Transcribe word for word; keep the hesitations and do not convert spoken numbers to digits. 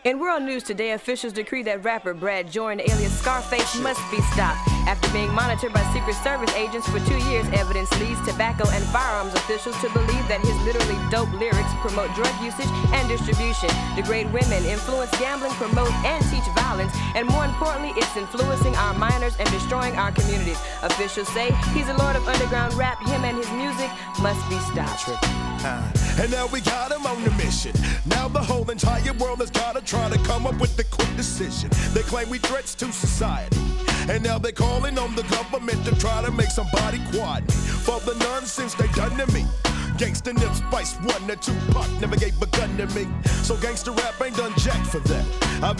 In world news today, officials decree that rapper Brad Jordan, alias Scarface, must be stopped. After being monitored by Secret Service agents for two years, evidence leads tobacco and firearms officials to believe that his literally dope lyrics promote drug usage and distribution, degrade women, influence gambling, promote and teach violence, and more importantly, it's influencing our minors and destroying our communities. Officials say he's a lord of underground rap. Him and his music must be stopped. Uh, and now we got him on the mission. Now the whole entire world has gotta try to come up with the quick decision. They claim we threats to society, and now they're calling on the government to try to make somebody quiet me for the nonsense they done to me. Gangsta Nip Spice one or Tupac never gave a gun to me, so gangsta rap ain't done jack for them. I've